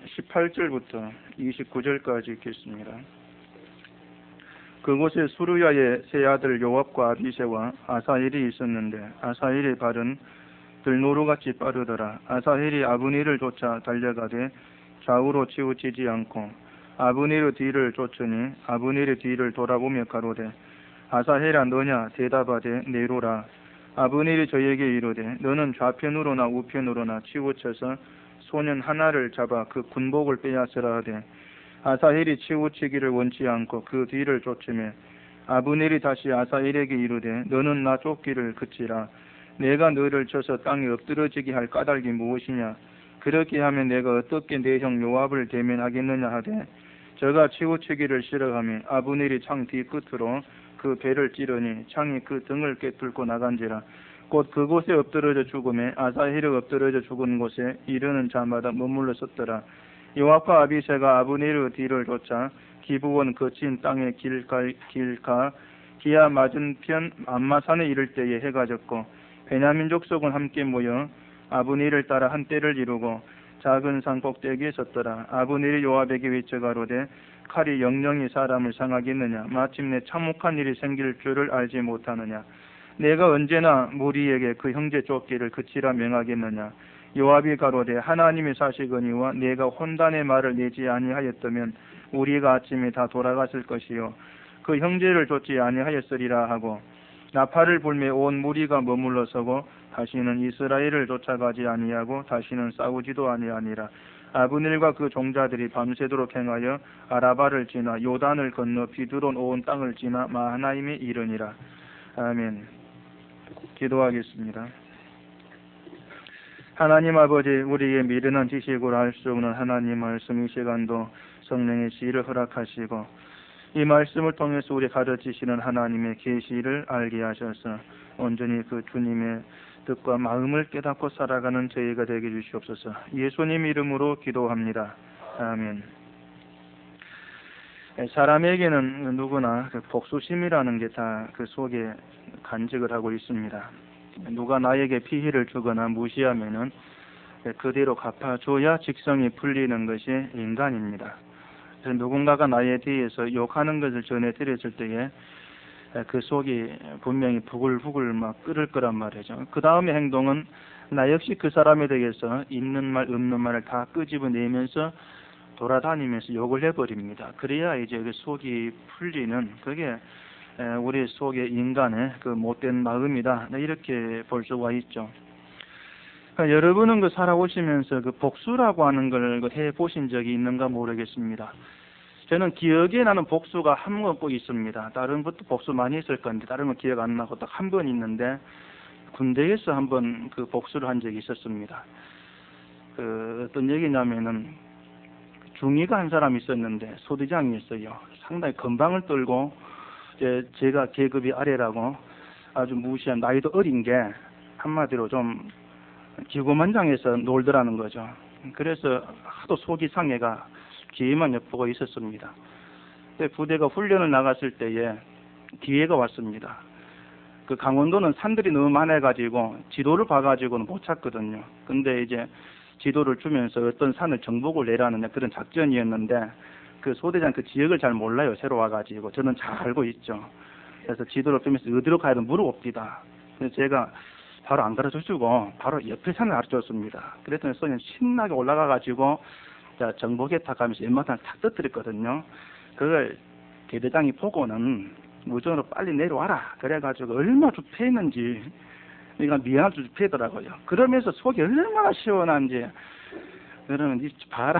18절부터 29절까지 읽겠습니다. 그곳에 수르야의 세 아들 요압과 아비새와 아사헬이 있었는데 아사헬의 발은 들노루같이 빠르더라. 아사헬이 아브니를 쫓아 달려가되 좌우로 치우치지 않고 아브니의 뒤를 쫓으니 아브니의 뒤를 돌아보며 가로되 아사헬아 너냐 대답하되 네로라. 아브니이 저에게 이르되 너는 좌편으로나 우편으로나 치우쳐서 소년 하나를 잡아 그 군복을 빼앗으라 하되 아사헬이 치우치기를 원치 않고 그 뒤를 쫓으며 아브넬이 다시 아사헬에게 이르되 너는 나 쫓기를 그치라. 내가 너를 쳐서 땅에 엎드러지게 할 까닭이 무엇이냐. 그렇게 하면 내가 어떻게 내 형 요압을 대면하겠느냐 하되 저가 치우치기를 싫어하며 아브넬이 창 뒤끝으로 그 배를 찌르니 창이 그 등을 꿰뚫고 나간지라. 곧 그곳에 엎드러져 죽음에 아사헬이 엎드러져 죽은 곳에 이르는 자마다 머물러 섰더라. 요압과 아비새가 아브넬의 뒤를 쫓아 기브온 거친 땅에 길가 기아 맞은편 암마산에 이를 때에 해가 졌고 베냐민 족속은 함께 모여 아브넬을 따라 한때를 이루고 작은 산 꼭대기에 섰더라. 아브넬이 요압에게 외쳐 가로되 칼이 영영이 사람을 상하겠느냐. 마침내 참혹한 일이 생길 줄을 알지 못하느냐. 내가 언제나 무리에게 그 형제 쫓기를 그치라 명하겠느냐. 요압이 가로되 하나님의 사시거니와 내가 혼단의 말을 내지 아니하였다면 우리가 아침에 다 돌아갔을 것이요 그 형제를 쫓지 아니하였으리라 하고 나팔을 불매 온 무리가 머물러 서고 다시는 이스라엘을 쫓아가지 아니하고 다시는 싸우지도 아니하니라. 아브넬과 그 종자들이 밤새도록 행하여 아라바를 지나 요단을 건너 비두론 온 땅을 지나 마하나임에 이르니라. 아멘. 기도하겠습니다. 하나님 아버지, 우리의 미련한 지식으로 알 수 없는 하나님 말씀 이 시간도 성령의 지혜를 허락하시고 이 말씀을 통해서 우리 가르치시는 하나님의 계시를 알게 하셔서 온전히 그 주님의 뜻과 마음을 깨닫고 살아가는 저희가 되게 주시옵소서. 예수님 이름으로 기도합니다. 아멘. 사람에게는 누구나 복수심이라는 게 다 그 속에 간직을 하고 있습니다. 누가 나에게 피해를 주거나 무시하면은 그대로 갚아줘야 직성이 풀리는 것이 인간입니다. 그래서 누군가가 나에 대해서 욕하는 것을 전해드렸을 때에 그 속이 분명히 부글부글 막 끓을 거란 말이죠. 그 다음의 행동은 나 역시 그 사람에 대해서 있는 말 없는 말을 다 끄집어내면서 돌아다니면서 욕을 해버립니다. 그래야 이제 그 속이 풀리는 그게 우리 속의 인간의 그 못된 마음이다. 이렇게 볼 수가 있죠. 여러분은 그 살아오시면서 그 복수라고 하는 걸 해보신 적이 있는가 모르겠습니다. 저는 기억에 나는 복수가 한 번 꼭 있습니다. 다른 것도 복수 많이 했을 건데 다른 건 기억 안 나고 딱 한 번 있는데 군대에서 한 번 그 복수를 한 적이 있었습니다. 그 어떤 얘기냐면은 중위가 한 사람이 있었는데 소대장이었어요. 상당히 건방을 떨고 제가 계급이 아래라고 아주 무시한 나이도 어린 게 한마디로 좀 기고만장해서 놀더라는 거죠. 그래서 하도 속이 상해가 기회만 엿보고 있었습니다. 부대가 훈련을 나갔을 때에 기회가 왔습니다. 그 강원도는 산들이 너무 많아가지고 지도를 봐가지고는 못 찾거든요. 근데 이제 지도를 주면서 어떤 산을 정복을 내라는 그런 작전이었는데 그 소대장 그 지역을 잘 몰라요. 새로 와가지고 저는 잘 알고 있죠. 그래서 지도를 주면서 어디로 가야 되는 물어봅니다. 그래서 제가 바로 안 가르쳐주고 바로 옆에 산을 가르쳐줬습니다. 그랬더니 소년 신나게 올라가가지고 자 정복에 탁 가면서 연막탄을 탁 터뜨렸거든요. 그걸 대대장이 보고는 무전으로 빨리 내려와라. 그래가지고 얼마나 주패했는지 그러니까 미안할 줄 주패더라고요. 그러면서 속이 얼마나 시원한지 그러면 이 봐라.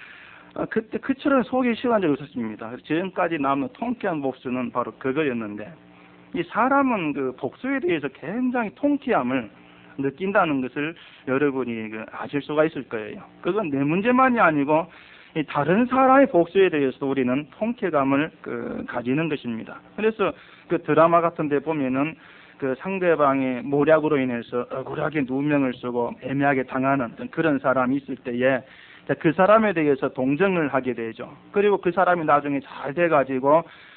그때 그처럼 속이 시원한 적이 없었습니다. 지금까지 남은 통쾌한 복수는 바로 그거였는데 이 사람은 그 복수에 대해서 굉장히 통쾌함을 느낀다는 것을 여러분이 아실 수가 있을 거예요. 그건 내 문제만이 아니고 이 다른 사람의 복수에 대해서 우리는 통쾌감을 가지는 것입니다. 그래서 그 드라마 같은 데 보면은 그 상대방의 모략으로 인해서 억울하게 누명을 쓰고 애매하게 당하는 그런 사람이 있을 때에 그 사람에 대해서 동정을 하게 되죠. 그리고 그 사람이 나중에 잘 돼가지고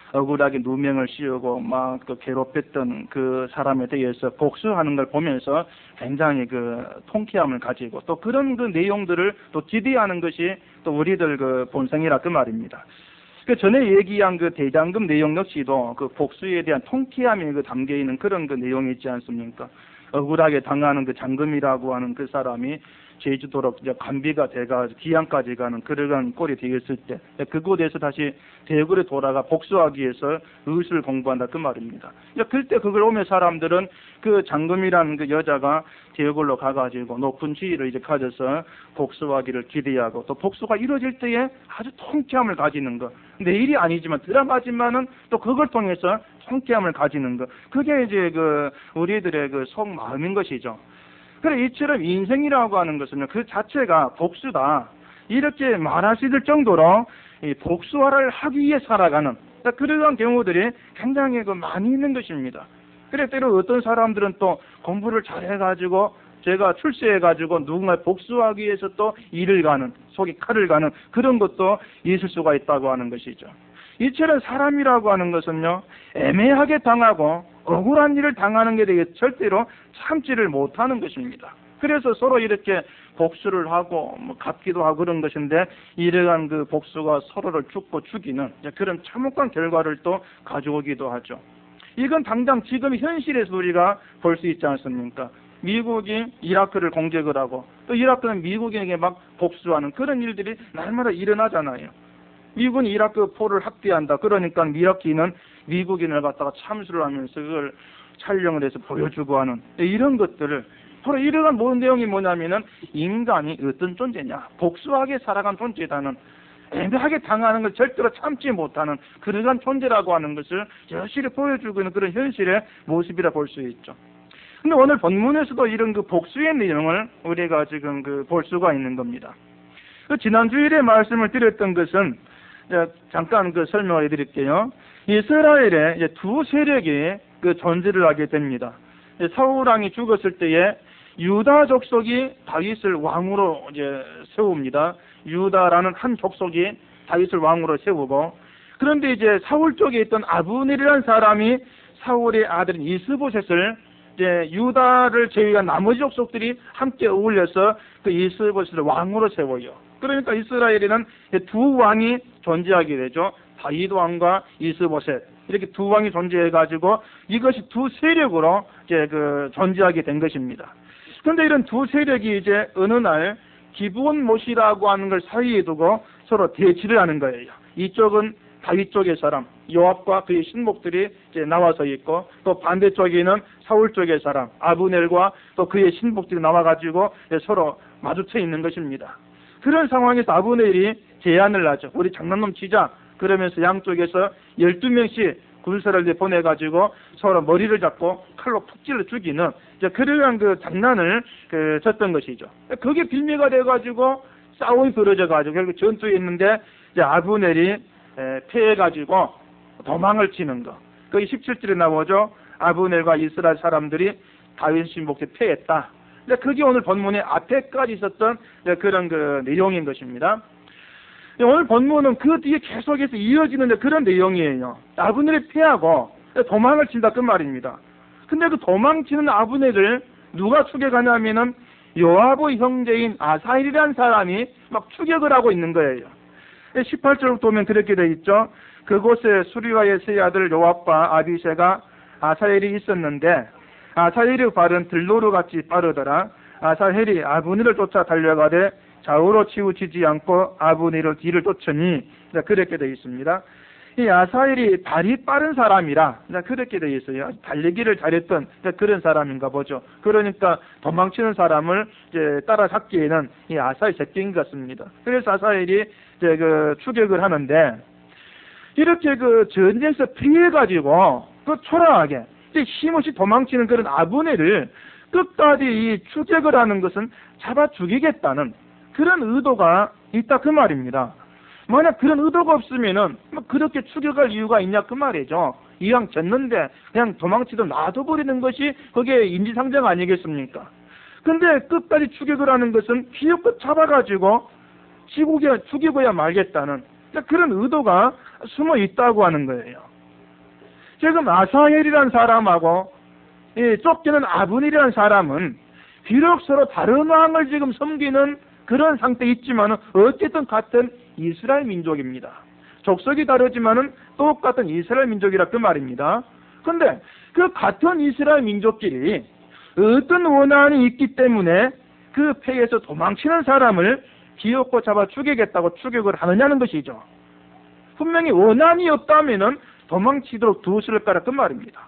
억울하게 누명을 씌우고 막 그 괴롭혔던 그 사람에 대해서 복수하는 걸 보면서 굉장히 그 통쾌함을 가지고 또 그런 그 내용들을 또 기대하는 것이 또 우리들 그 본성이라 그 말입니다. 그 전에 얘기한 그 대장금 내용 역시도 그 복수에 대한 통쾌함이 그 담겨 있는 그런 그 내용이 있지 않습니까? 억울하게 당하는 그 장금이라고 하는 그 사람이 제주도로 이제 간비가 돼가 기양까지 가는 그러한 꼴이 되었을 때 그곳에서 다시 대구로 돌아가 복수하기 위해서 의술을 공부한다 그 말입니다. 이제 그때 그걸 오면 사람들은 그 장금이라는 그 여자가 대구로 가가지고 높은 지위를 이제 가져서 복수하기를 기대하고 또 복수가 이루어질 때에 아주 통쾌함을 가지는 것. 내일이 아니지만 드라마지만은 또 그걸 통해서 통쾌함을 가지는 것. 그게 이제 그 우리들의 그 속마음인 것이죠. 그래 이처럼 인생이라고 하는 것은요 그 자체가 복수다 이렇게 말할 수 있을 정도로 이 복수화를 하기 위해 살아가는 그러한 경우들이 굉장히 그 많이 있는 것입니다. 그래 때로 어떤 사람들은 또 공부를 잘해가지고 제가 출세해가지고 누군가 복수하기 위해서 또 일을 가는 속이 칼을 가는 그런 것도 있을 수가 있다고 하는 것이죠. 이처럼 사람이라고 하는 것은요 애매하게 당하고 억울한 일을 당하는 게 되게 절대로 참지를 못하는 것입니다. 그래서 서로 이렇게 복수를 하고 뭐 갚기도 하고 그런 것인데 이러한 그 복수가 서로를 죽고 죽이는 그런 참혹한 결과를 또 가져오기도 하죠. 이건 당장 지금 현실에서 우리가 볼 수 있지 않습니까? 미국이 이라크를 공격을 하고 또 이라크는 미국에게 막 복수하는 그런 일들이 날마다 일어나잖아요. 미군이 이라크 포를 학대한다. 그러니까 이라크인은 미국인을 갖다가 참수를 하면서 그걸 촬영을 해서 보여주고 하는 이런 것들을 서로 이러한 모든 내용이 뭐냐면은 인간이 어떤 존재냐 복수하게 살아간 존재다는 애매하게 당하는 걸 절대로 참지 못하는 그러한 존재라고 하는 것을 여실히 보여주고 있는 그런 현실의 모습이라 볼 수 있죠. 근데 오늘 본문에서도 이런 그 복수의 내용을 우리가 지금 그 볼 수가 있는 겁니다. 그 지난 주일에 말씀을 드렸던 것은 잠깐 그 설명을 해드릴게요. 이스라엘에 이제 두 세력이 그 존재를 하게 됩니다. 사울 왕이 죽었을 때에 유다 족속이 다윗을 왕으로 이제 세웁니다. 유다라는 한 족속이 다윗을 왕으로 세우고 그런데 이제 사울 쪽에 있던 아브넬이라는 사람이 사울의 아들인 이스보셋을 이제 유다를 제외한 나머지 족속들이 함께 어울려서 그 이스보셋을 왕으로 세워요. 그러니까 이스라엘에는 두 왕이 존재하게 되죠. 다윗 왕과 이스보셋 이렇게 두 왕이 존재해가지고 이것이 두 세력으로 이제 그 존재하게 된 것입니다. 그런데 이런 두 세력이 이제 어느 날 기브온 못이라고 하는 걸 사이에 두고 서로 대치를 하는 거예요. 이쪽은 다윗 쪽의 사람 요압과 그의 신복들이 이제 나와서 있고 또 반대쪽에는 사울 쪽의 사람 아브넬과 또 그의 신복들이 나와가지고 서로 마주쳐 있는 것입니다. 그런 상황에서 아브넬이 제안을 하죠. 우리 장난놈 치자. 그러면서 양쪽에서 12명씩 군사를 보내가지고 서로 머리를 잡고 칼로 푹 찔러 죽이는 그러한 그 장난을 쳤던 것이죠. 그게 빌미가 돼가지고 싸움이 벌어져가지고 결국 전투에 있는데 이제 아브넬이 패해가지고 도망을 치는 거. 거기 17절에 나오죠. 아브넬과 이스라엘 사람들이 다윗 신복에 패했다. 그게 오늘 본문의 앞에까지 있었던 그런 그 내용인 것입니다. 오늘 본문은 그 뒤에 계속해서 이어지는 그런 내용이에요. 아브넬이 패하고 도망을 친다 그 말입니다. 근데 그 도망치는 아브넬을 누가 추격하냐면은 요압의 형제인 아사헬이라는 사람이 막 추격을 하고 있는 거예요. 18절부터 보면 그렇게 돼 있죠. 그곳에 수리와의 세 아들 요압과 아비새가 아사헬이 있었는데 아사헬의 발은 들노루같이 빠르더라. 아사헬이 아브넬을 쫓아 달려가되 좌우로 치우치지 않고 아브넬의 뒤를 쫓으니 그렇게 되어 있습니다. 이 아사헬이 발이 빠른 사람이라 그렇게 되어 있어요. 달리기를 잘했던 그런 사람인가 보죠. 그러니까 도망치는 사람을 이제 따라잡기에는 이 아사헬 새끼인 것 같습니다. 그래서 아사헬이 이제 그 추격을 하는데 이렇게 그 전쟁에서 피해가지고 그 초라하게 힘없이 도망치는 그런 아브넬을 끝까지 이 추격을 하는 것은 잡아 죽이겠다는 그런 의도가 있다 그 말입니다. 만약 그런 의도가 없으면은 그렇게 추격할 이유가 있냐 그 말이죠. 이왕 졌는데 그냥 도망치도 놔둬버리는 것이 그게 인지상정 아니겠습니까? 근데 끝까지 추격을 하는 것은 기어껏 잡아가지고 죽여야 말겠다는 그런 의도가 숨어 있다고 하는 거예요. 지금 아사헬이라는 사람하고 이 쫓기는 아브넬이라는 사람은 비록 서로 다른 왕을 지금 섬기는 그런 상태에 있지만은 어쨌든 같은 이스라엘 민족입니다. 족속이 다르지만은 똑같은 이스라엘 민족이라 그 말입니다. 근데 그 같은 이스라엘 민족끼리 어떤 원한이 있기 때문에 그 패에서 도망치는 사람을 기어코 잡아 죽이겠다고 추격을 하느냐는 것이죠. 분명히 원한이 없다면은 도망치도록 두었을까라 그 말입니다.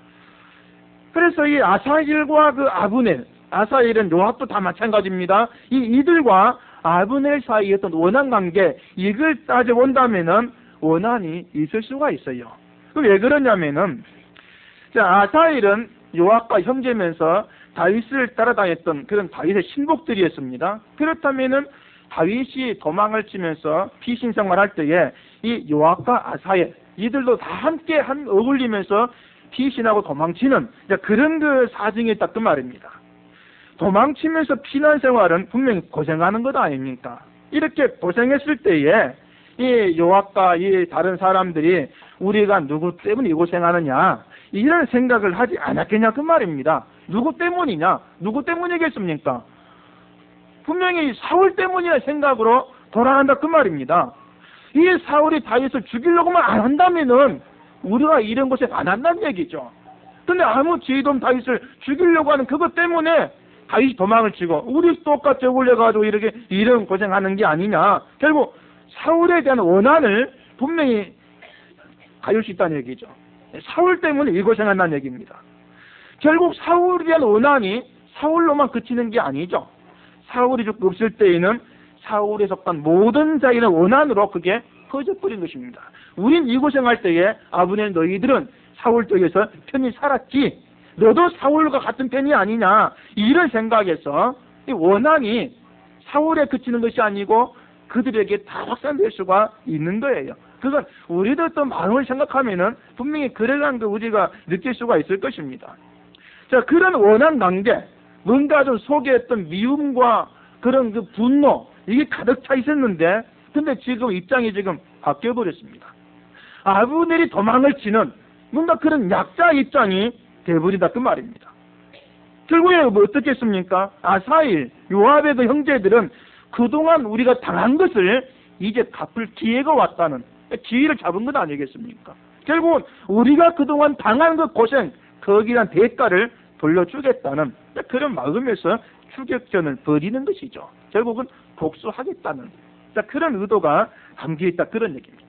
그래서 이 아사엘과 그 아브넬, 아사엘은 요압도 다 마찬가지입니다. 이들과 아브넬 사이의 어떤 원한 관계, 이걸 따져본다면은 원한이 있을 수가 있어요. 왜 그러냐면은, 자, 아사엘은 요압과 형제면서 다윗을 따라다녔던 그런 다윗의 신복들이었습니다. 그렇다면은 다윗이 도망을 치면서 피신 생활할 때에 이 요압과 아사엘, 이들도 다 함께 어울리면서 피신하고 도망치는 그런 그 사정이 있다 그 말입니다. 도망치면서 피난 생활은 분명히 고생하는 것 아닙니까? 이렇게 고생했을 때에 이 요압과 이 다른 사람들이 우리가 누구 때문에 이 고생하느냐 이런 생각을 하지 않았겠냐 그 말입니다. 누구 때문이냐? 누구 때문이겠습니까? 분명히 사울 때문이라 생각으로 돌아간다 그 말입니다. 이 사울이 다윗을 죽이려고만 안 한다면은 우리가 이런 곳에 안 한다는 얘기죠. 근데 아무 지혜도 없는 다윗을 죽이려고 하는 그것 때문에 다윗이 도망을 치고 우리 똑같이 올려가지고 이렇게 이런 고생하는 게 아니냐. 결국 사울에 대한 원한을 분명히 가질 수 있다는 얘기죠. 사울 때문에 이 고생한다는 얘기입니다. 결국 사울에 대한 원한이 사울로만 그치는 게 아니죠. 사울이 죽고 없을 때에는 사울에 속한 모든 자인의 원한으로 그게 퍼져버린 것입니다. 우린 이 고생할 때에 아브넬 너희들은 사울 쪽에서 편히 살았지 너도 사울과 같은 편이 아니냐 이런 생각에서 이 원한이 사울에 그치는 것이 아니고 그들에게 다 확산될 수가 있는 거예요. 그건 우리도 또 마음을 생각하면은 분명히 그러한 그 우리가 느낄 수가 있을 것입니다. 자, 그런 원한 관계, 뭔가 좀 속에 어떤 미움과 그런 그 분노 이게 가득 차 있었는데 근데 지금 입장이 지금 바뀌어버렸습니다. 아브넬이 도망을 치는 뭔가 그런 약자 입장이 돼버린다 그 말입니다. 결국에 뭐 어떻게 했습니까? 아사일, 요압의 그 형제들은 그동안 우리가 당한 것을 이제 갚을 기회가 왔다는 기회를 잡은 것 아니겠습니까? 결국은 우리가 그동안 당한 그 고생, 거기에 대한 대가를 돌려주겠다는 그런 마음에서 추격전을 벌이는 것이죠. 결국은 복수하겠다는 그런 의도가 담겨있다 그런 얘기입니다.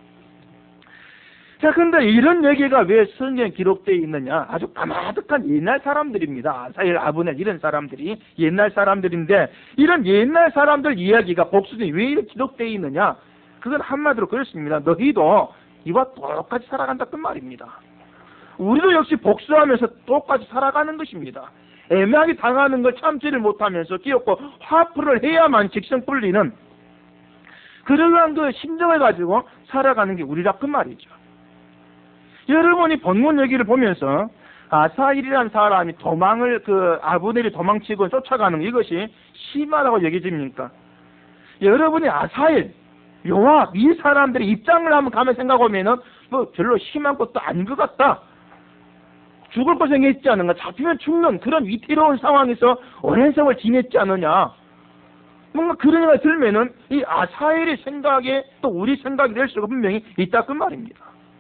자, 근데 이런 얘기가 왜 성경에 기록되어 있느냐? 아주 까마득한 옛날 사람들입니다. 아사엘, 아브넬 이런 사람들이 옛날 사람들인데 이런 옛날 사람들 이야기가 복수전이 왜 이렇게 기록되어 있느냐? 그건 한마디로 그렇습니다. 너희도 이와 똑같이 살아간다 그 말입니다. 우리도 역시 복수하면서 똑같이 살아가는 것입니다. 애매하게 당하는 걸 참지를 못하면서 끼었고 화풀을 해야만 직성 풀리는 그러한 그 심정을 가지고 살아가는 게 우리라 그 말이죠. 여러분이 본문 얘기를 보면서 아사일이라는 사람이 도망을 아브넬이 도망치고 쫓아가는 이것이 심하다고 얘기집니까? 여러분이 아사일, 요압 이 사람들의 입장을 한번 가면 생각하면은 뭐 별로 심한 것도 아닌 것 같다. 죽을 고생했지 않은가? 잡히면 죽는 그런 위태로운 상황에서 오랜 세월 지냈지 않느냐? 뭔가 그런 생각이 들면은 이 아사엘의 생각에 또 우리 생각이 될 수가 분명히 있다 그 말입니다.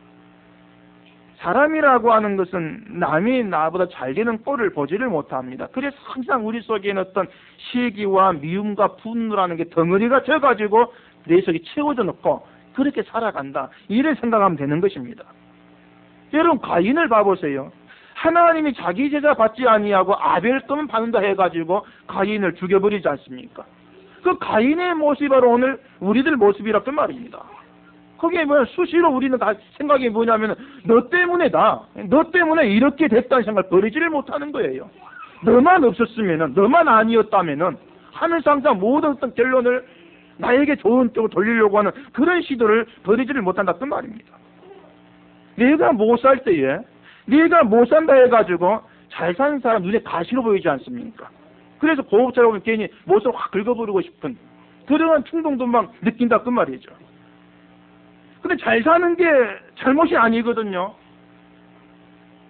사람이라고 하는 것은 남이 나보다 잘 되는 꼴을 보지를 못합니다. 그래서 항상 우리 속에는 어떤 시기와 미움과 분노라는 게 덩어리가 져가지고 내 속에 채워져 놓고 그렇게 살아간다. 이런 생각하면 되는 것입니다. 여러분 가인을 봐보세요. 하나님이 자기 제자 받지 아니하고 아벨 끔은 받는다 해가지고 가인을 죽여버리지 않습니까? 그 가인의 모습이 바로 오늘 우리들 모습이라 그 말입니다. 거기에 뭐야 수시로 우리는 다 생각이 뭐냐면 너 때문에다. 너 때문에 이렇게 됐다는 생각을 버리지를 못하는 거예요. 너만 없었으면은 너만 아니었다면은 하면서 항상 모든 어떤 결론을 나에게 좋은 쪽으로 돌리려고 하는 그런 시도를 버리지를 못한다 그 말입니다. 내가 못 살 때에 네가 못 산다 해가지고 잘 사는 사람 눈에 가시로 보이지 않습니까? 그래서 보호자라고 괜히 못을 확 긁어버리고 싶은 그러한 충동도 막 느낀다 그 말이죠. 근데 잘 사는 게 잘못이 아니거든요.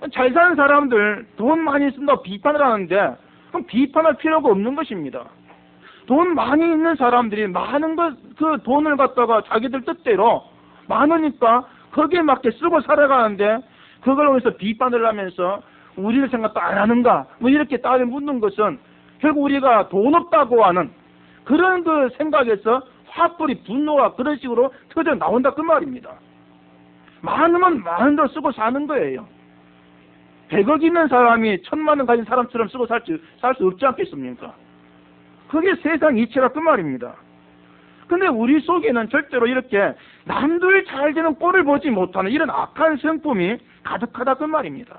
잘 사는 사람들 돈 많이 쓴다고 비판을 하는데 그럼 비판할 필요가 없는 것입니다. 돈 많이 있는 사람들이 많은 그 돈을 갖다가 자기들 뜻대로 많으니까 거기에 맞게 쓰고 살아가는데 그걸 위해서 비판을 하면서 우리를 생각도 안 하는가 뭐 이렇게 따져 묻는 것은 결국 우리가 돈 없다고 하는 그런 그 생각에서 화풀이 분노가 그런 식으로 터져 나온다 그 말입니다. 많으면 많은 걸 쓰고 사는 거예요. 100억 있는 사람이 1000만 원 가진 사람처럼 쓰고 살 수 없지 않겠습니까? 그게 세상 이치라 그 말입니다. 근데 우리 속에는 절대로 이렇게 남들 잘 되는 꼴을 보지 못하는 이런 악한 성품이 가득하다 그 말입니다.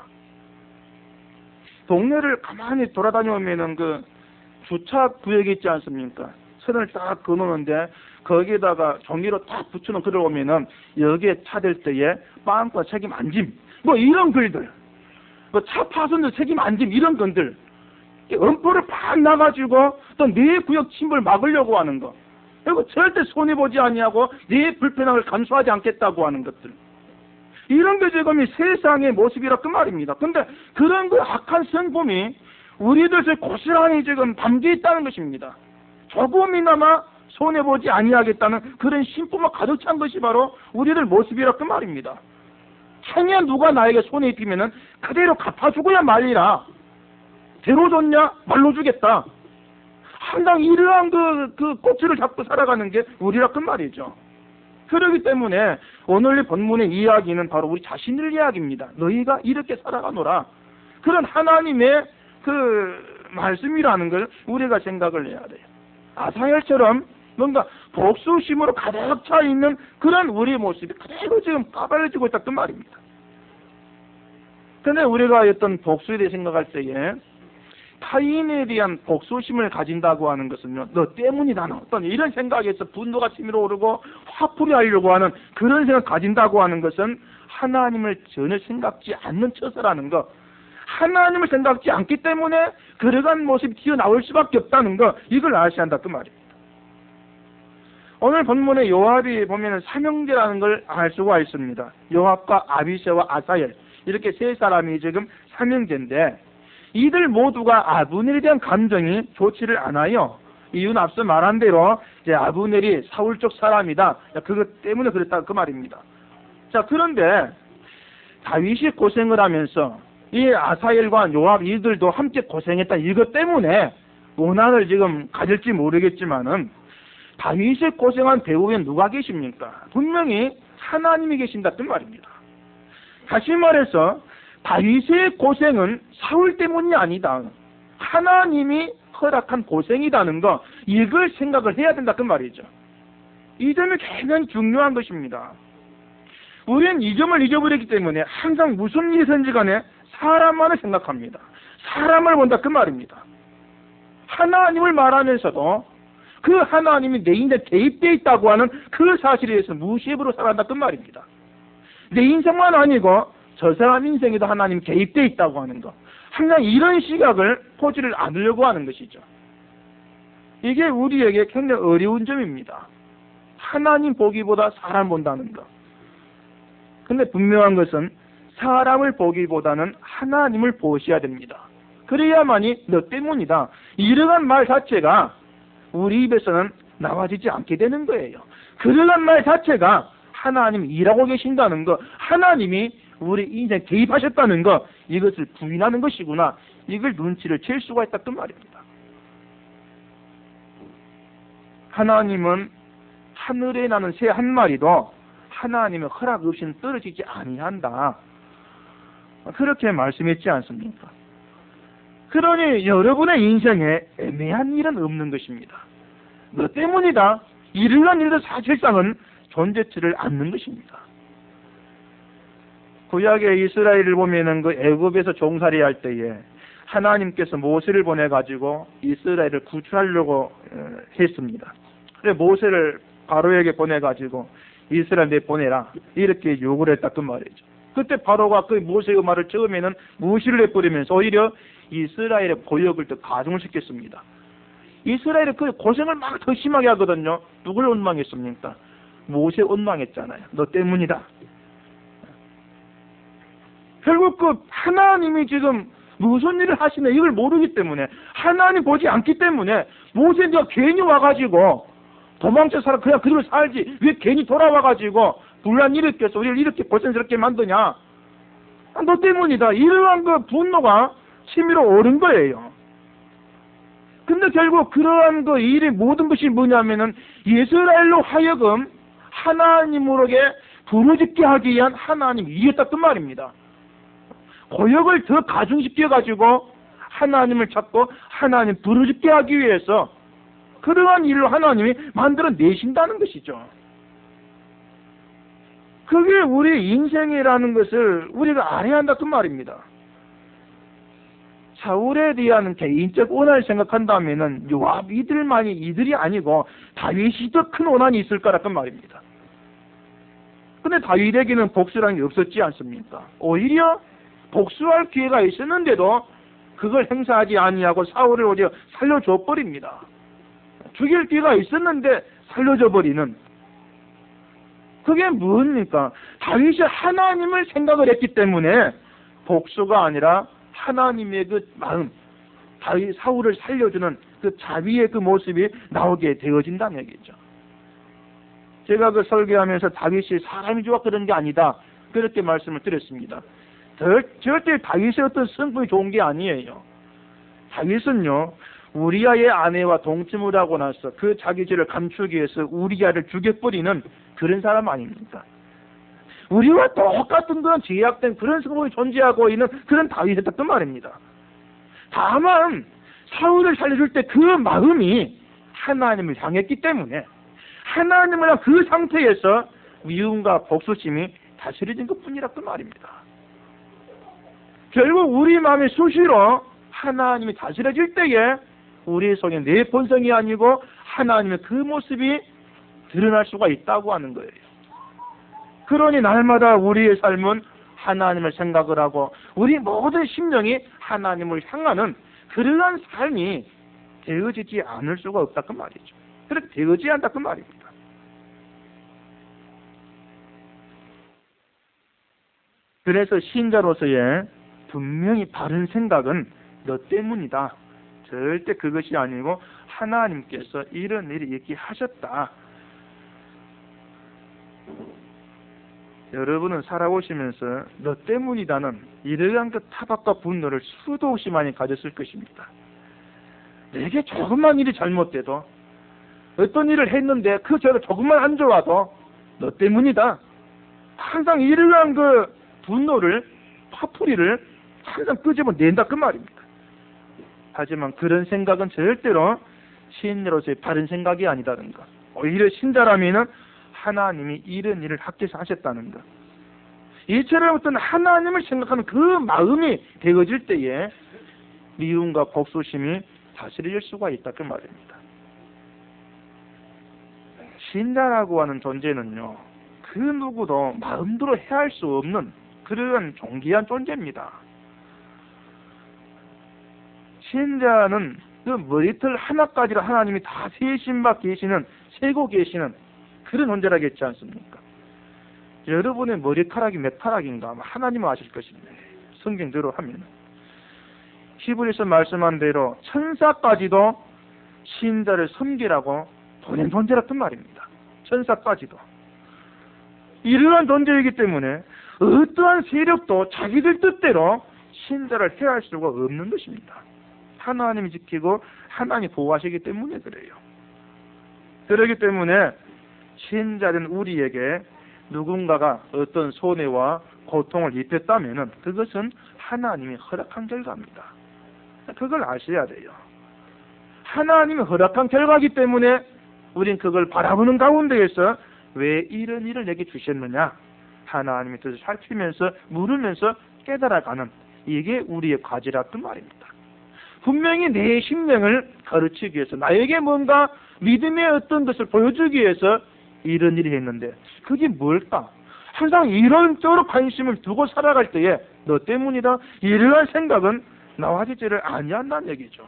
동네를 가만히 돌아다녀오면은 그 주차 구역이 있지 않습니까? 선을 딱 그어놓는데 거기에다가 종이로 딱 붙여놓은 글을 보면은 여기에 차댈 때에 마음과 책임 안 짐 뭐 이런 글들, 뭐 차 파손도 책임 안 짐 이런 건들, 엄포를 팍 나가지고 또 내 구역 침범을 막으려고 하는 거, 그리고 절대 손해보지 아니하고 내 불편함을 감수하지 않겠다고 하는 것들, 이런 게 지금 이 세상의 모습이라 그 말입니다. 근데 그런 그 악한 성품이 우리들 고스란히 지금 담겨 있다는 것입니다. 조금이나마 손해보지 아니하겠다는 그런 신부가 가득 찬 것이 바로 우리들 모습이라 그 말입니다. 행여 누가 나에게 손해 입히면은 그대로 갚아주고야 말리라. 대로 줬냐? 말로 주겠다. 항상 이러한 그 꼭지를 잡고 살아가는 게 우리라 그 말이죠. 그렇기 때문에 오늘 이 본문의 이야기는 바로 우리 자신을 이야기입니다. 너희가 이렇게 살아가노라. 그런 하나님의 그 말씀이라는 걸 우리가 생각을 해야 돼요. 아사엘처럼 뭔가 복수심으로 가득 차 있는 그런 우리의 모습이 그대로 지금 까발려지고 있다 그 말입니다. 근데 우리가 어떤 복수에 대해 생각할 때에 타인에 대한 복수심을 가진다고 하는 것은요, 너 때문이다, 너 어떤 이런 생각에서 분노가 치밀어 오르고 화풀이 하려고 하는 그런 생각 가진다고 하는 것은 하나님을 전혀 생각지 않는 처사라는 것, 하나님을 생각지 않기 때문에 그러한 모습이 튀어나올 수밖에 없다는 것, 이걸 아셔야 한다 그 말입니다. 오늘 본문의 요압이 보면 삼형제라는 걸 알 수가 있습니다. 요압과 아비새와 아사엘, 이렇게 세 사람이 지금 삼형제인데 이들 모두가 아브넬에 대한 감정이 좋지를 않아요. 이유는 앞서 말한 대로 이제 아브넬이 사울 쪽 사람이다, 그것 때문에 그랬다 그 말입니다. 자, 그런데 다윗이 고생을 하면서 이 아사엘과 요압 이들도 함께 고생했다, 이것 때문에 원한을 지금 가질지 모르겠지만은 다윗이 고생한 배후에 누가 계십니까? 분명히 하나님이 계신다 그 말입니다. 다시 말해서 다윗의 고생은 사울 때문이 아니다, 하나님이 허락한 고생이라는 거, 이걸 생각을 해야 된다 그 말이죠. 이 점이 굉장히 중요한 것입니다. 우리는 이 점을 잊어버렸기 때문에 항상 무슨 일이든지 간에 사람만을 생각합니다. 사람을 본다 그 말입니다. 하나님을 말하면서도 그 하나님이 내 인생에 개입되어 있다고 하는 그 사실에 대해서 무시해버리고 살아간다 그 말입니다. 내 인생만 아니고 저 사람 인생에도 하나님 개입되어 있다고 하는 것, 항상 이런 시각을 보지를 않으려고 하는 것이죠. 이게 우리에게 굉장히 어려운 점입니다. 하나님 보기보다 사람 본다는 것. 근데 분명한 것은 사람을 보기보다는 하나님을 보셔야 됩니다. 그래야만이 너 때문이다, 이러한 말 자체가 우리 입에서는 나와지지 않게 되는 거예요. 그러한 말 자체가 하나님이 일하고 계신다는 것, 하나님이 우리 인생에 개입하셨다는 것, 이것을 부인하는 것이구나, 이걸 눈치를 챌 수가 있다 그 말입니다. 하나님은 하늘에 나는 새 한 마리도 하나님의 허락 없이는 떨어지지 아니한다, 그렇게 말씀했지 않습니까? 그러니 여러분의 인생에 애매한 일은 없는 것입니다. 너 때문이다, 이러한 일도 사실상은 존재치를 않는 것입니다. 구약의 이스라엘을 보면은 그 애굽에서 종살이 할 때에 하나님께서 모세를 보내가지고 이스라엘을 구출하려고 했습니다. 그래서 모세를 바로에게 보내가지고 이스라엘 내보내라, 이렇게 요구를 했다 그 말이죠. 그때 바로가 그 모세의 말을 처음에는 무시를 해버리면서 오히려 이스라엘의 고역을 더 가중을 시켰습니다. 이스라엘이 그 고생을 막 더 심하게 하거든요. 누굴 원망했습니까? 모세 원망했잖아요. 너 때문이다. 결국 그 하나님이 지금 무슨 일을 하시네 이걸 모르기 때문에, 하나님 보지 않기 때문에 모세가 괜히 와가지고 도망쳐 살아 그냥 그대로 살지 왜 괜히 돌아와가지고 분란 일으켜서 우리를 이렇게 고생스럽게 만드냐. 너 때문이다. 이러한 그 분노가 치밀어 오른 거예요. 근데 결국 그러한 그 일의 모든 것이 뭐냐면은 이스라엘로 하여금 하나님으로게 부르짖게 하기 위한 하나님의 일이었다 그 말입니다. 고역을 더 가중시켜 가지고 하나님을 찾고 하나님 부르짖게 하기 위해서 그러한 일을 하나님이 만들어 내신다는 것이죠. 그게 우리 인생이라는 것을 우리가 알아야 한다 그 말입니다. 사울에 대한 개인적 원한을 생각한다면은 요압 이들이 아니고 다윗이 더 큰 원한이 있을 거라 그 말입니다. 근데 다윗에게는 복수라는 게 없었지 않습니까? 오히려 복수할 기회가 있었는데도 그걸 행사하지 아니하고 사울을 오히려 살려줘 버립니다. 죽일 기회가 있었는데 살려줘 버리는. 그게 뭡니까? 다윗이 하나님을 생각을 했기 때문에 복수가 아니라 하나님의 그 마음, 다윗 사울을 살려주는 그 자비의 그 모습이 나오게 되어진다는 얘기죠. 제가 그 설교하면서 다윗이 사람이 좋아 그런 게 아니다 그렇게 말씀을 드렸습니다. 절대 다윗의 어떤 성품이 좋은 게 아니에요. 다윗은요 우리아의 아내와 동침을 하고 나서 그 자기 죄를 감추기 위해서 우리아를 죽여버리는 그런 사람 아닙니까? 우리와 똑같은 그런 제약된 그런 성품이 존재하고 있는 그런 다윗이었단 말입니다. 다만 사울을 살려줄 때 그 마음이 하나님을 향했기 때문에 하나님을 향한 그 상태에서 미움과 복수심이 다스려진 것뿐이라 그 말입니다. 결국 우리 마음의 수시로 하나님이 다스려질 때에 우리 속에 내 본성이 아니고 하나님의 그 모습이 드러날 수가 있다고 하는 거예요. 그러니 날마다 우리의 삶은 하나님을 생각을 하고 우리 모든 심령이 하나님을 향하는 그러한 삶이 되어지지 않을 수가 없다 그 말이죠. 그렇게 되어지지 않다 그 말입니다. 그래서 신자로서의 분명히 바른 생각은 너 때문이다. 절대 그것이 아니고 하나님께서 이런 일이 있게 하셨다. 여러분은 살아오시면서 너 때문이다는 이러한 그 타박과 분노를 수도 없이 많이 가졌을 것입니다. 내게 조금만 일이 잘못돼도 어떤 일을 했는데 그 죄가 조금만 안 좋아도 너 때문이다. 항상 이러한 그 분노를 화풀이를 항상 끄집어낸다 그 말입니다. 하지만 그런 생각은 절대로 신자로서의 바른 생각이 아니다는 것. 오히려 신자라면은 하나님이 이런 일을 학교에서 하셨다는 것. 이처럼 어떤 하나님을 생각하는 그 마음이 되어질 때에 미움과 복수심이 다스릴 수가 있다 그 말입니다. 신자라고 하는 존재는요, 그 누구도 마음대로 해할 수 없는 그런 존귀한 존재입니다. 신자는 그 머리털 하나까지로 하나님이 다 세신바 계시는, 세고 계시는 그런 존재라겠지 않습니까? 여러분의 머리카락이 몇 카락인가 하나님은 아실 것입니다. 성경대로 하면 히브리서 말씀한 대로 천사까지도 신자를 섬기라고 보낸 존재라는 말입니다. 천사까지도 이러한 존재이기 때문에 어떠한 세력도 자기들 뜻대로 신자를 해할 수가 없는 것입니다. 하나님이 지키고 하나님이 보호하시기 때문에 그래요. 그렇기 때문에 신자된 우리에게 누군가가 어떤 손해와 고통을 입혔다면 그것은 하나님이 허락한 결과입니다. 그걸 아셔야 돼요. 하나님이 허락한 결과이기 때문에 우린 그걸 바라보는 가운데에서 왜 이런 일을 내게 주셨느냐, 하나님의 뜻을 살피면서 물으면서 깨달아가는, 이게 우리의 과제라는 말입니다. 분명히 내 심령을 가르치기 위해서, 나에게 뭔가 믿음의 어떤 것을 보여주기 위해서 이런 일을 했는데 그게 뭘까? 항상 이런 쪽으로 관심을 두고 살아갈 때에 너 때문이다, 이러한 생각은 나와 지지를 아니한다는 얘기죠.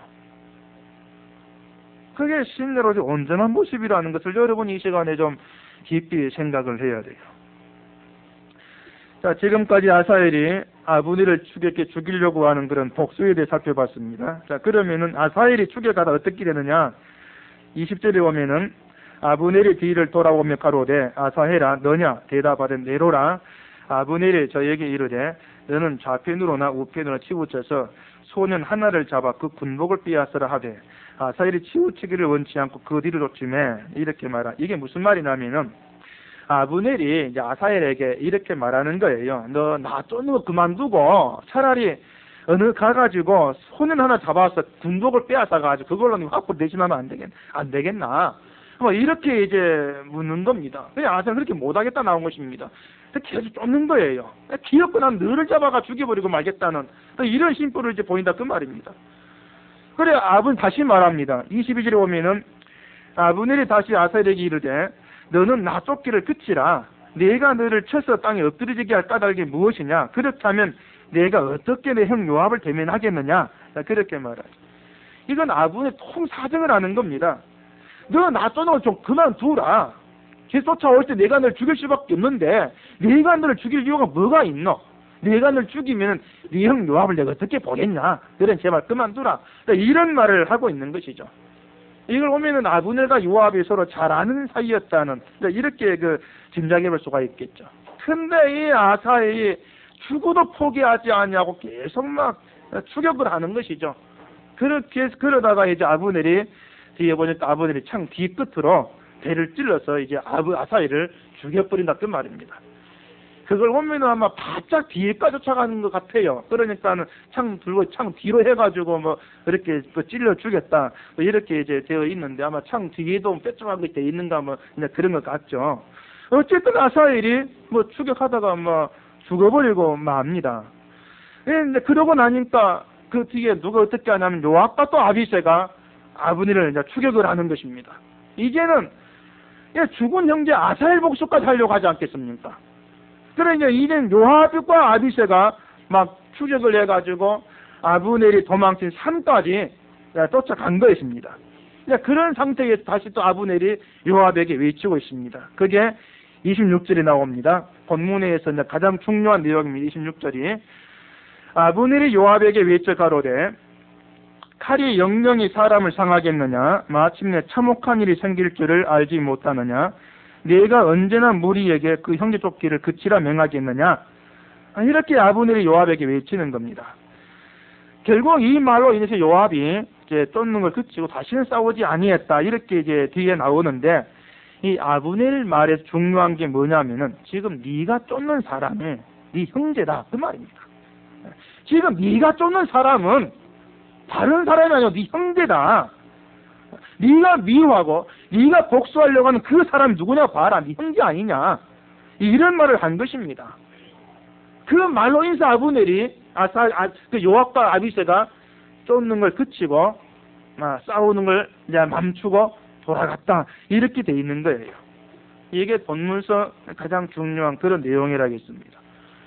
그게 신자로서의 온전한 모습이라는 것을 여러분이 이 시간에 좀 깊이 생각을 해야 돼요. 자, 지금까지 아사엘이 아브넬을 죽이려고 하는 그런 복수에 대해 살펴봤습니다. 자, 그러면은 아사헬이 죽여가다 어떻게 되느냐? 20절에 보면은 아브넬의 뒤를 돌아오며 가로되 아사헬아 너냐? 대답하되 내로라. 아브넬이 저에게 이르되 너는 좌편으로나 우편으로 치우쳐서 소년 하나를 잡아 그 군복을 빼앗으라 하되 아사헬이 치우치기를 원치 않고 그 뒤를 쫓으매 이렇게 말하. 이게 무슨 말이냐면은 아브넬이 이제 아사헬에게 이렇게 말하는 거예요. 너 나 쫓는 거 그만두고 차라리 어느 가가지고 소년 하나 잡아서 군복을 빼앗아가지고 그걸로 화풀 대신하면 안 되겠나? 뭐 이렇게 이제 묻는 겁니다. 그냥 아사헬 그렇게 못하겠다 나온 것입니다. 계속 쫓는 거예요. 귀엽고 난 너를 잡아가 죽여버리고 말겠다는 이런 심보를 이제 보인다 그 말입니다. 그래 아브넬 다시 말합니다. 22절에 보면은 아브넬이 다시 아사헬에게 이르되 너는 나 쫓기를 그치라. 내가 너를 쳐서 땅에 엎드려지게 할 까닭이 무엇이냐? 그렇다면 내가 어떻게 내 형 요압을 대면하겠느냐? 그렇게 말하죠. 이건 아브넬 통사정을 하는 겁니다. 너 나 쫓는 거 좀 그만두라. 걔 쫓아올 때 내가 널 죽일 수밖에 없는데 내가 너를 죽일 이유가 뭐가 있노? 내가 널 죽이면 네 형 요압을 내가 어떻게 보겠냐? 그래 제발 그만두라. 이런 말을 하고 있는 것이죠. 이걸 보면은 아브넬과 요압이 서로 잘 아는 사이였다는 이렇게 짐작해 볼 수가 있겠죠. 근데 이 아사헬이 죽어도 포기하지 않냐고 계속 막 추격을 하는 것이죠. 그러다가 이제 아브넬이 뒤에 보니까 아브넬이 창 뒤끝으로 배를 찔러서 이제 아사헬을 죽여버린다 그 말입니다. 그걸 보면은 아마 바짝 뒤에까지 쫓아가는 것 같아요. 그러니까는 창 들고 창 뒤로 해가지고 뭐 이렇게 찔러 죽였다 뭐 이렇게 이제 되어 있는데 아마 창 뒤에도 뾰족한 게 되어 있는가 뭐 그냥 그런 것 같죠. 어쨌든 아사헬이 뭐 추격하다가 뭐 죽어버리고 맙니다. 근데 그러고 나니까 그 뒤에 누가 어떻게 하냐면 요압과 또 아비새가 아브넬을 이제 추격을 하는 것입니다. 이제는 죽은 형제 아사헬 복수까지 하려고 하지 않겠습니까? 그래 이제는 요압과 아비새가 막 추격을 해가지고 아브넬이 도망친 산까지 쫓아간 것입니다. 그런 상태에서 다시 또 아브넬이 요압에게 외치고 있습니다. 그게 26절에 나옵니다. 본문에서 가장 중요한 내용입니다. 26절이 아브넬이 요압에게 외쳐 가로되 칼이 영영이 사람을 상하겠느냐? 마침내 참혹한 일이 생길 줄을 알지 못하느냐? 내가 언제나 무리에게 그 형제 쫓기를 그치라 명하겠느냐? 이렇게 아브넬이 요압에게 외치는 겁니다. 결국 이 말로 인해서 요압이 이제 쫓는 걸 그치고 다시는 싸우지 아니했다. 이렇게 이제 뒤에 나오는데 이 아브넬 말에서 중요한 게 뭐냐면은 지금 네가 쫓는 사람이 네 형제다 그 말입니다. 지금 네가 쫓는 사람은 다른 사람이 아니고 네 형제다. 네가 미워하고 네가 복수하려고 하는 그 사람이 누구냐 봐라. 네 형제 아니냐. 이런 말을 한 것입니다. 그 말로 인해서 아브넬이 요압과 아비새가 쫓는 걸 그치고 싸우는 걸 이제 멈추고 돌아갔다. 이렇게 돼 있는 거예요. 이게 본문서 가장 중요한 그런 내용이라겠습니다.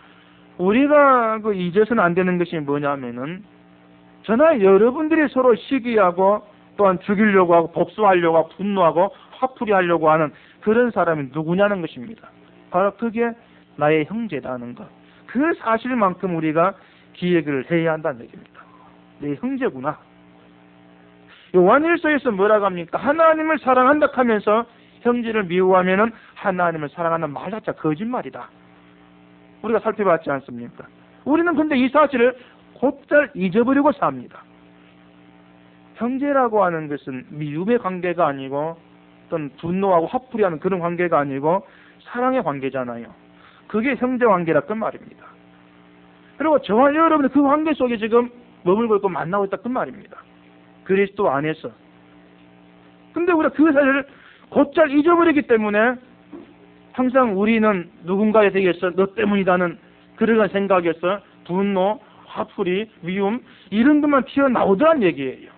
우리가 잊어서는 안 되는 것이 뭐냐면은 저나 여러분들이 서로 시기하고 또한 죽이려고 하고 복수하려고 하고 분노하고 화풀이 하려고 하는 그런 사람이 누구냐는 것입니다. 바로 그게 나의 형제다는 것. 그 사실만큼 우리가 기억을 해야 한다는 얘기입니다. 내 형제구나. 요한일서에서 뭐라고 합니까? 하나님을 사랑한다 하면서 형제를 미워하면은 하나님을 사랑하는 말 자체가 거짓말이다. 우리가 살펴봤지 않습니까? 우리는 근데 이 사실을 곧잘 잊어버리고 삽니다. 형제라고 하는 것은 미움의 관계가 아니고 어떤 분노하고 화풀이하는 그런 관계가 아니고 사랑의 관계잖아요. 그게 형제 관계라 그 말입니다. 그리고 저와 여러분은 그 관계 속에 지금 머물고 있고 만나고 있다 그 말입니다. 그리스도 안에서. 근데 우리가 그 사실을 곧잘 잊어버리기 때문에 항상 우리는 누군가에 대해서 너 때문이라는 그런 생각에서 분노, 화풀이, 미움 이런 것만 튀어나오더란 얘기예요.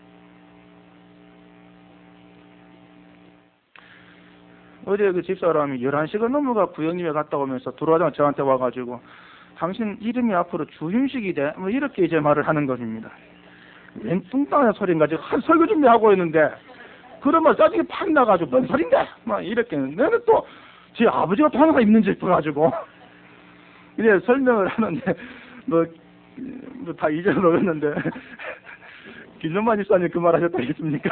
어제 그 집사람이 11시가 넘어가 부형님에 갔다 오면서 들어와서 저한테 와가지고 당신 이름이 앞으로 주임식이 돼? 뭐 이렇게 이제 말을 하는 것입니다. 웬 뚱땅한 소리인가 지금 한 설교 준비하고 있는데 그런 말 짜증이 팍 나가지고 뭔 소린데? 막 이렇게 내는 또 제 아버지가 또 하나가 있는 줄 알아가지고 이제 설명을 하는데 다 잊어먹었는데 김종만 집사님 그 말 하셨다겠습니까?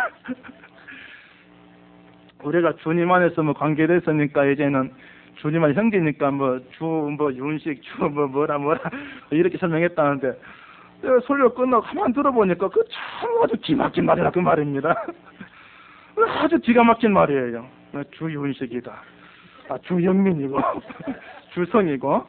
우리가 주님 안에서 관계됐으니까 이제는 주님 안 형제니까 윤식 뭐라 이렇게 설명했다는데 설교 끝나고 가만 들어보니까 그 참 아주 기막힌 말이라 그 말입니다. 아주 기가 막힌 말이에요. 주윤식이다. 주영민이고 주성이고.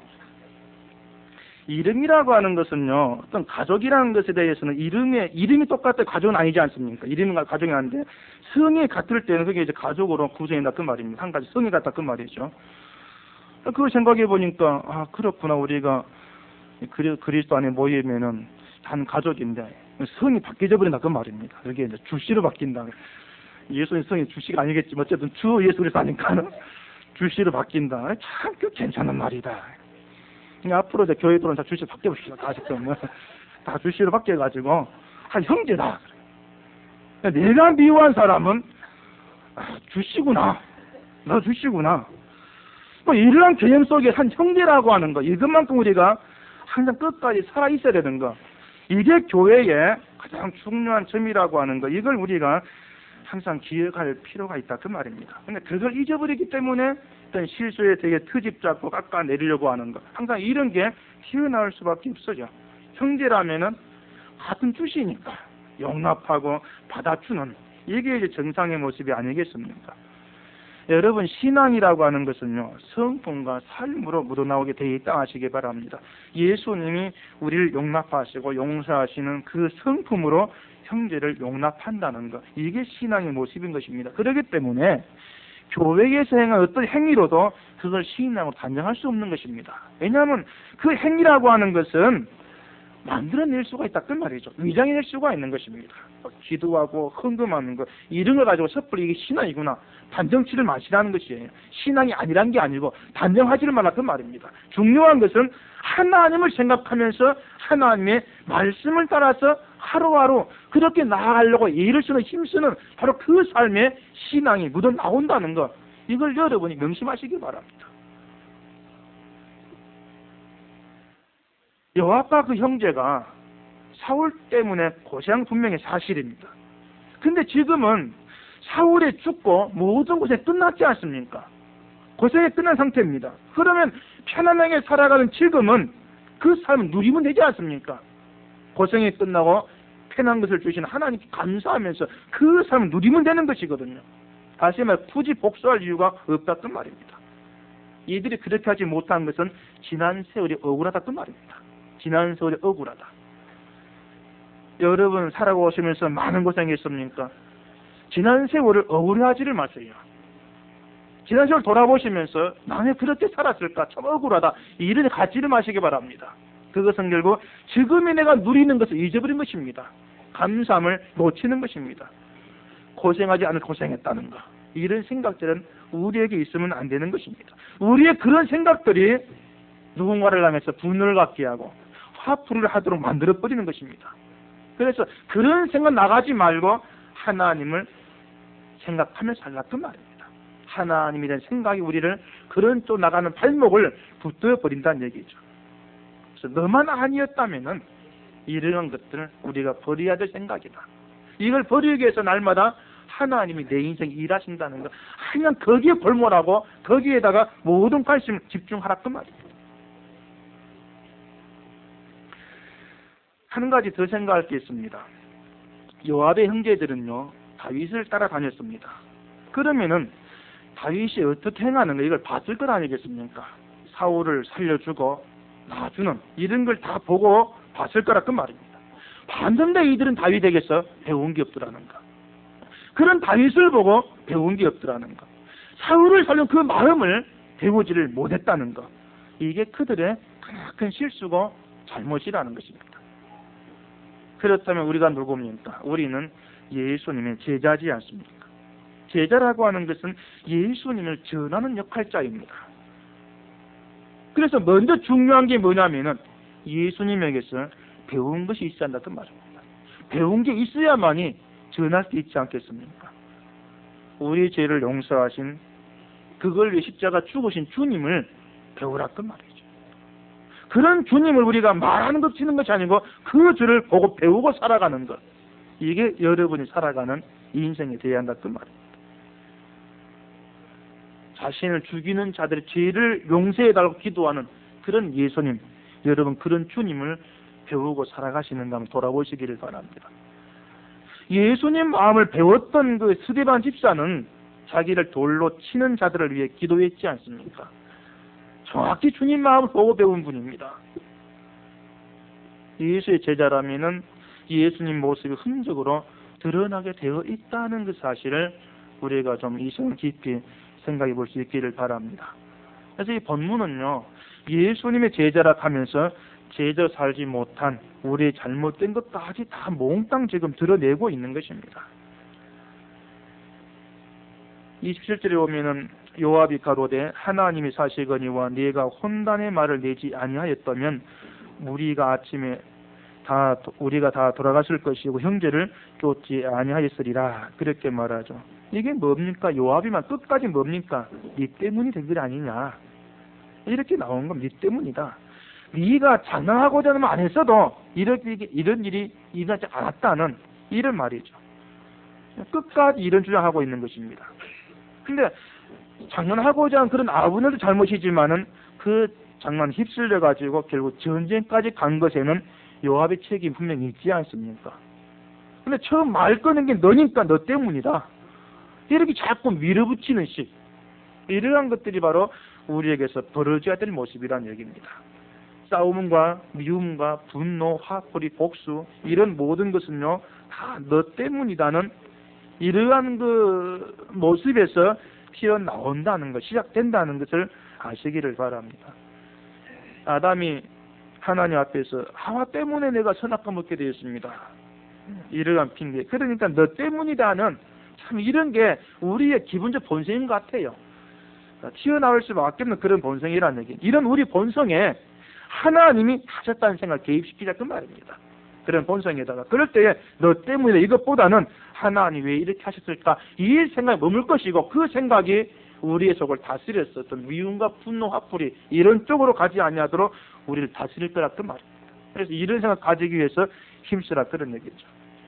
이름이라고 하는 것은요, 어떤 가족이라는 것에 대해서는 이름이 똑같아 가족은 아니지 않습니까? 이름과 가족이 아닌데 성이 같을 때는 그게 이제 가족으로 구성된다 그 말입니다. 한 가지 성이 같다 그 말이죠. 그걸 생각해 보니까 그렇구나. 우리가 그리스도 안에 모이면은 한 가족인데 성이 바뀌어 버린다 그 말입니다. 그게 이제 주씨로 바뀐다. 예수님 성이 주씨가 아니겠지만 어쨌든 주 예수 그리스도 아니까는 주씨로 바뀐다. 참 괜찮은 말이다. 앞으로 이제 교회 들어온 다 주씨로 바뀌어 봅시다. 다 주씨로 바뀌어가지고 한 형제다. 내가 미워한 사람은 주씨구나. 너 주씨구나. 이러한 개념 속에 한 형제라고 하는 거, 이것만큼 우리가 항상 끝까지 살아 있어야 되는 거, 이게 교회의 가장 중요한 점이라고 하는 거, 이걸 우리가 항상 기억할 필요가 있다 그 말입니다. 근데 그걸 잊어버리기 때문에 어떤 실수에 되게 트집 잡고 깎아내리려고 하는 거, 항상 이런 게 튀어나올 수밖에 없어요. 형제라면은 같은 주시니까 용납하고 받아주는, 이게 이제 정상의 모습이 아니겠습니까? 여러분, 신앙이라고 하는 것은요, 성품과 삶으로 묻어나오게 되어 있다 하시기 바랍니다. 예수님이 우리를 용납하시고 용서하시는 그 성품으로 형제를 용납한다는 것, 이게 신앙의 모습인 것입니다. 그렇기 때문에 교회에서 행한 어떤 행위로도 그걸 신앙으로 단정할 수 없는 것입니다. 왜냐하면 그 행위라고 하는 것은 만들어낼 수가 있다 그 말이죠. 위장해낼 수가 있는 것입니다. 기도하고 헌금하는 것, 이런 걸 가지고 섣불리 이게 신앙이구나, 단정치를 마시라는 것이에요. 신앙이 아니란 게 아니고 단정하지를 말라 그 말입니다. 중요한 것은 하나님을 생각하면서 하나님의 말씀을 따라서 하루하루 그렇게 나아가려고 애를 쓰는 힘쓰는 바로 그 삶에 신앙이 묻어나온다는 것, 이걸 여러분이 명심하시기 바랍니다. 요압과 그 형제가 사울 때문에 고생 분명히 사실입니다. 근데 지금은 사울이 죽고 모든 고생이 끝났지 않습니까? 고생이 끝난 상태입니다. 그러면 편안하게 살아가는 지금은 그 삶을 누리면 되지 않습니까? 고생이 끝나고 편한 것을 주시는 하나님께 감사하면서 그 삶을 누리면 되는 것이거든요. 다시 말해 굳이 복수할 이유가 없다는 말입니다. 이들이 그렇게 하지 못한 것은 지난 세월이 억울하다 그 말입니다. 지난 세월이 억울하다. 여러분 살아오시면서 많은 고생했습니까? 지난 세월을 억울해하지를 마세요. 지난 세월 돌아보시면서 나는 그렇게 살았을까? 참 억울하다. 이런 갖지를 마시기 바랍니다. 그것은 결국 지금의 내가 누리는 것을 잊어버린 것입니다. 감사함을 놓치는 것입니다. 고생하지 않을 고생했다는 것, 이런 생각들은 우리에게 있으면 안 되는 것입니다. 우리의 그런 생각들이 누군가를 향해서 분노를 갖게 하고 화풀이를 하도록 만들어버리는 것입니다. 그래서 그런 생각 나가지 말고 하나님을 생각하며 살라 그 말입니다. 하나님에 대한 생각이 우리를 그런 쪽 나가는 발목을 붙들어버린다는 얘기죠. 그래서 너만 아니었다면은 이런 것들을 우리가 버려야 될 생각이다. 이걸 버리기 위해서 날마다 하나님이 내 인생 일하신다는 것, 그냥 거기에 골몰하고 거기에다가 모든 관심을 집중하라 그 말입니다. 한 가지 더 생각할 게 있습니다. 요압의 형제들은요, 다윗을 따라다녔습니다. 그러면은 다윗이 어떻게 행하는가 이걸 봤을 것 아니겠습니까? 사울을 살려주고 놔주는 이런 걸 다 보고 봤을 거라 그 말입니다. 반면에 이들은 다윗에게서 배운 게 없더라는 것, 그런 다윗을 보고 배운 게 없더라는 것, 사울을 살린 그 마음을 배우지를 못했다는 것, 이게 그들의 큰 실수고 잘못이라는 것입니다. 그렇다면 우리가 누굽니까? 우리는 예수님의 제자지 않습니까? 제자라고 하는 것은 예수님을 전하는 역할자입니다. 그래서 먼저 중요한 게 뭐냐면은 예수님에게서 배운 것이 있어야 한다 그 말입니다. 배운 게 있어야만이 전할 수 있지 않겠습니까? 우리 죄를 용서하신, 그걸 위해 십자가 죽으신 주님을 배우라 그 말이죠. 그런 주님을 우리가 말하는 것 치는 것이 아니고 그 주를 보고 배우고 살아가는 것, 이게 여러분이 살아가는 인생이 되어야 한다 그 말입니다. 자신을 죽이는 자들의 죄를 용서해달라고 기도하는 그런 예수님, 여러분 그런 주님을 배우고 살아가시는가 한번 돌아보시기를 바랍니다. 예수님 마음을 배웠던 그 스데반 집사는 자기를 돌로 치는 자들을 위해 기도했지 않습니까? 정확히 주님 마음을 보고 배운 분입니다. 예수의 제자라면은 예수님 모습이 흔적으로 드러나게 되어 있다는 그 사실을 우리가 좀 이 시간 깊이 생각해 볼 수 있기를 바랍니다. 그래서 이 본문은요, 예수님의 제자라 하면서 제대로 살지 못한 우리의 잘못된 것까지 다 몽땅 지금 드러내고 있는 것입니다. 27절에 보면은 요압이 가로되 하나님이 사시거니와 네가 혼단의 말을 내지 아니하였다면 우리가 다 돌아갔을 것이고 형제를 쫓지 아니하였으리라. 그렇게 말하죠. 이게 뭡니까? 요압이만 끝까지 뭡니까? 네 때문이 된 것 아니냐, 이렇게 나온 겁니다. 네 때문이다. 네가 장난하고자 하면 안 했어도 이런 일이 일어나지 않았다는 이런 말이죠. 끝까지 이런 주장하고 있는 것입니다. 근데 장난하고자 한 그런 아버지도 잘못이지만은 그 장난 휩쓸려 가지고 결국 전쟁까지 간 것에는 요압의 책임이 분명히 있지 않습니까? 근데 처음 말 꺼낸 게 너니까 너 때문이다, 이렇게 자꾸 밀어붙이는 식, 이러한 것들이 바로 우리에게서 벌어져야 될 모습이라는 얘기입니다. 싸움과 미움과 분노, 화풀이, 복수, 이런 모든 것은요 다 너 때문이다는 이러한 그 모습에서 튀어나온다는 것, 시작된다는 것을 아시기를 바랍니다. 아담이 하나님 앞에서 하와 때문에 내가 선악과 먹게 되었습니다, 이러한 핑계, 그러니까 너 때문이다는, 참 이런 게 우리의 기본적 본성인 것 같아요. 튀어나올 수밖에 없는 그런 본성이라는 얘기. 이런 우리 본성에 하나님이 하셨다는 생각을 개입시키자 그 말입니다. 그런 본성에다가 그럴 때에 너 때문에 이것보다는 하나님 왜 이렇게 하셨을까, 이 생각에 머물 것이고, 그 생각이 우리의 속을 다스렸어. 어떤 미움과 분노, 화풀이 이런 쪽으로 가지 아니하도록 우리를 다스릴 거라 그 말입니다. 그래서 이런 생각 가지기 위해서 힘쓰라 그런 얘기죠.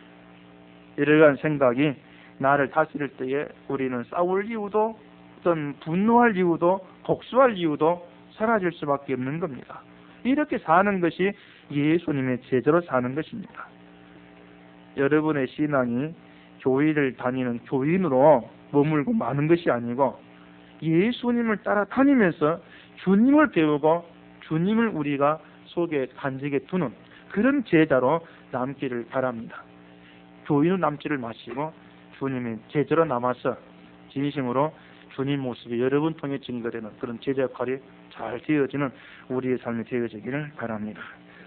이러한 생각이 나를 다스릴 때에 우리는 싸울 이유도, 어떤 분노할 이유도, 복수할 이유도 사라질 수밖에 없는 겁니다. 이렇게 사는 것이 예수님의 제자로 사는 것입니다. 여러분의 신앙이 교회를 다니는 교인으로 머물고 마는 것이 아니고 예수님을 따라다니면서 주님을 배우고 주님을 우리가 속에 간직해 두는 그런 제자로 남기를 바랍니다. 교인으로 남지를 마시고 주님의 제자로 남아서 진심으로 주님 모습이 여러분 통해 증거되는 그런 제자 역할이 잘 되어지는 우리의 삶이 되어지기를 바랍니다.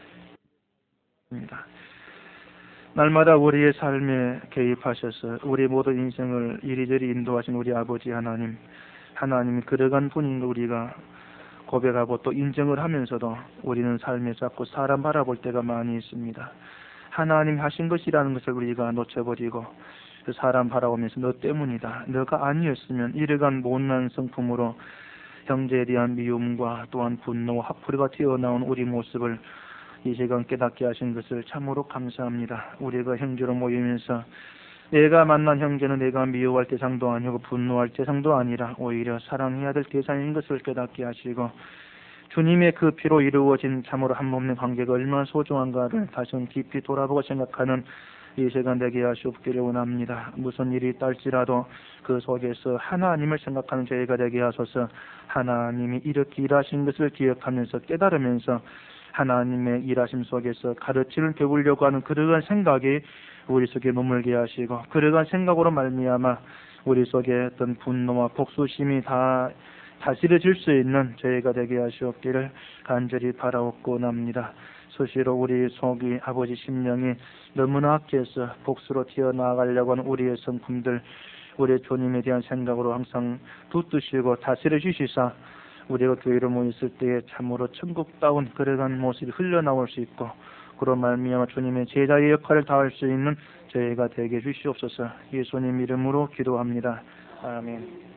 날마다 우리의 삶에 개입하셔서 우리 모든 인생을 이리저리 인도하신 우리 아버지 하나님, 하나님이 그러한 분인 걸 우리가 고백하고 또 인정을 하면서도 우리는 삶에 자꾸 사람 바라볼 때가 많이 있습니다. 하나님 하신 것이라는 것을 우리가 놓쳐버리고 그 사람 바라보면서 너 때문이다, 너가 아니었으면 이러한 못난 성품으로 형제에 대한 미움과 또한 분노, 화풀이가 튀어나온 우리 모습을 이 시간 깨닫게 하신 것을 참으로 감사합니다. 우리가 형제로 모이면서 내가 만난 형제는 내가 미워할 대상도 아니고 분노할 대상도 아니라 오히려 사랑해야 될 대상인 것을 깨닫게 하시고 주님의 그 피로 이루어진 참으로 한몸의 관계가 얼마나 소중한가를 다시 깊이 돌아보고 생각하는 이 시간 되게 하시옵기를 원합니다. 무슨 일이 있달지라도 그 속에서 하나님을 생각하는 저희가 되게 하소서. 하나님이 이렇게 일하신 것을 기억하면서 깨달으면서 하나님의 일하심 속에서 가르침을 배우려고 하는 그러한 생각이 우리 속에 머물게 하시고 그러한 생각으로 말미암아 우리 속에 어떤 분노와 복수심이 다 다스려질 수 있는 저희가 되게 하시옵기를 간절히 바라옵고납니다. 수시로 우리 속이 아버지 심령이 너무나 악해서 복수로 튀어나가려고 하는 우리의 성품들, 우리의 주님에 대한 생각으로 항상 붙드시고 다스려 주시사 우리가 교회로 모였을 때에 참으로 천국다운 그러한 모습이 흘러나올 수 있고 그로 말미암아 주님의 제자의 역할을 다할 수 있는 저희가 되게 해주시옵소서. 예수님 이름으로 기도합니다. 아멘.